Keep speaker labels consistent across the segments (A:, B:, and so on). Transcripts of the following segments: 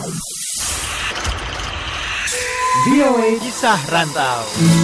A: VOA Kisah Rantau.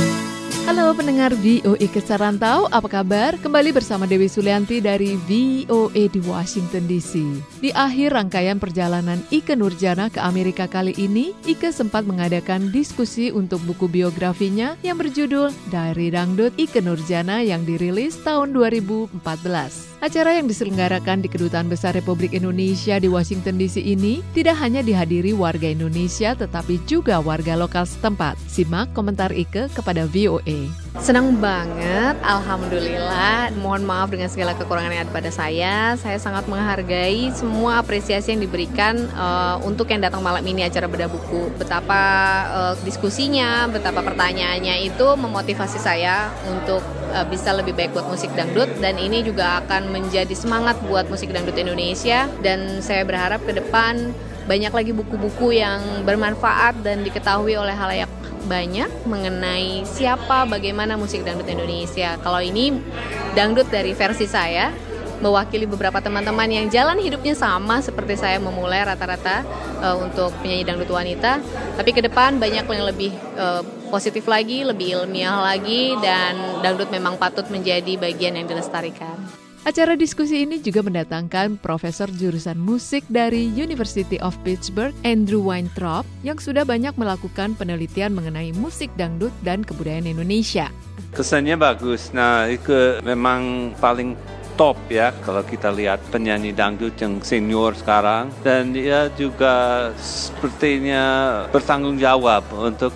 B: Halo pendengar VOA Kisah Rantau, apa kabar? Kembali bersama Dewi Sulianti dari VOA di Washington DC. Di akhir rangkaian perjalanan Ike Nurjana ke Amerika kali ini, Ike sempat mengadakan diskusi untuk buku biografinya yang berjudul Diary Dangdut Ike Nurjana yang dirilis tahun 2014. Acara yang diselenggarakan di Kedutaan Besar Republik Indonesia di Washington DC ini tidak hanya dihadiri warga Indonesia tetapi juga warga lokal setempat. Simak komentar Ike kepada VOA.
C: Senang banget, alhamdulillah. Mohon maaf dengan segala kekurangan yang ada pada saya. Saya sangat menghargai semua apresiasi yang diberikan untuk yang datang malam ini acara bedah buku. Betapa diskusinya, betapa pertanyaannya itu memotivasi saya untuk bisa lebih baik buat musik dangdut, dan ini juga akan menjadi semangat buat musik dangdut Indonesia. Dan saya berharap ke depan banyak lagi buku-buku yang bermanfaat dan diketahui oleh halayak banyak mengenai siapa, bagaimana musik dangdut Indonesia. Kalau ini dangdut dari versi saya, mewakili beberapa teman-teman yang jalan hidupnya sama seperti saya, memulai rata-rata untuk penyanyi dangdut wanita. Tapi ke depan banyak yang lebih positif lagi, lebih ilmiah lagi, dan dangdut memang patut menjadi bagian yang dilestarikan.
B: Acara diskusi ini juga mendatangkan Profesor Jurusan Musik dari University of Pittsburgh, Andrew Weintraub, yang sudah banyak melakukan penelitian mengenai musik dangdut dan kebudayaan Indonesia.
D: Kesannya bagus. Nah, itu memang paling top ya kalau kita lihat penyanyi dangdut yang senior sekarang. Dan dia juga sepertinya bertanggung jawab untuk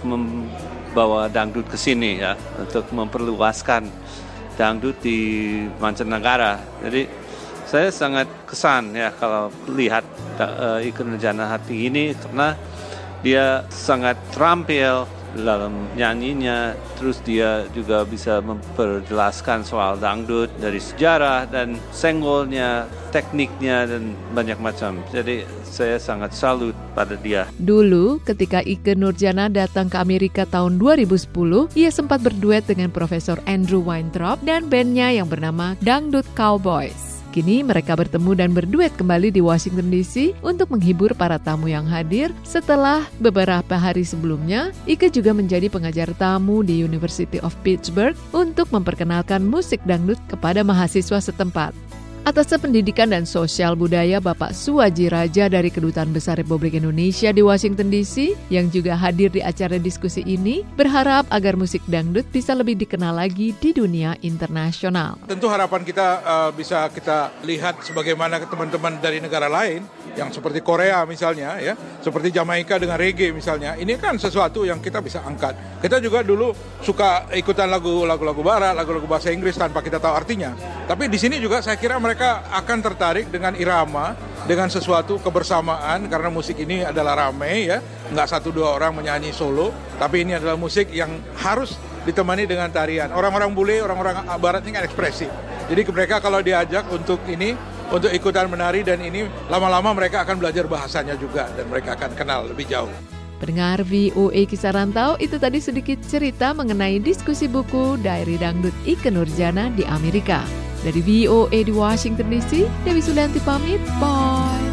D: membawa dangdut ke sini ya, untuk memperluaskan dangdut di mancanegara. Jadi saya sangat kesan ya kalau lihat Ike Nurjana Hati ini, karena dia sangat terampil dalam nyanyinya, terus dia juga bisa memperjelaskan soal dangdut dari sejarah dan senggolnya, tekniknya, dan banyak macam. Jadi saya sangat salut pada dia.
B: Dulu ketika Ike Nurjana datang ke Amerika tahun 2010, ia sempat berduet dengan Profesor Andrew Weintraub dan bandnya yang bernama Dangdut Cowboys. Kini mereka bertemu dan berduet kembali di Washington DC untuk menghibur para tamu yang hadir. Setelah beberapa hari sebelumnya, Ike juga menjadi pengajar tamu di University of Pittsburgh untuk memperkenalkan musik dangdut kepada mahasiswa setempat. Atas Pendidikan dan Sosial Budaya Bapak Suwaji Raja dari Kedutaan Besar Republik Indonesia di Washington DC yang juga hadir di acara diskusi ini berharap agar musik dangdut bisa lebih dikenal lagi di dunia internasional.
E: Tentu harapan kita bisa kita lihat sebagaimana teman-teman dari negara lain yang seperti Korea misalnya ya, seperti Jamaika dengan reggae misalnya. Ini kan sesuatu yang kita bisa angkat. Kita juga dulu suka ikutan lagu-lagu barat, lagu-lagu bahasa Inggris tanpa kita tahu artinya. Tapi di sini juga saya kira mereka akan tertarik dengan irama, dengan sesuatu kebersamaan, karena musik ini adalah ramai ya, nggak 1-2 orang menyanyi solo, tapi ini adalah musik yang harus ditemani dengan tarian. Orang-orang bule, orang-orang barat ini kan ekspresif. Jadi mereka kalau diajak untuk ini, untuk ikutan menari dan ini, lama-lama mereka akan belajar bahasanya juga dan mereka akan kenal lebih jauh.
B: Pendengar VOA Kisah Rantau, itu tadi sedikit cerita mengenai diskusi buku Diary Dangdut Ike Nurjana di Amerika. Dari VOA di Washington DC, Dewi Sulianti pamit, bye!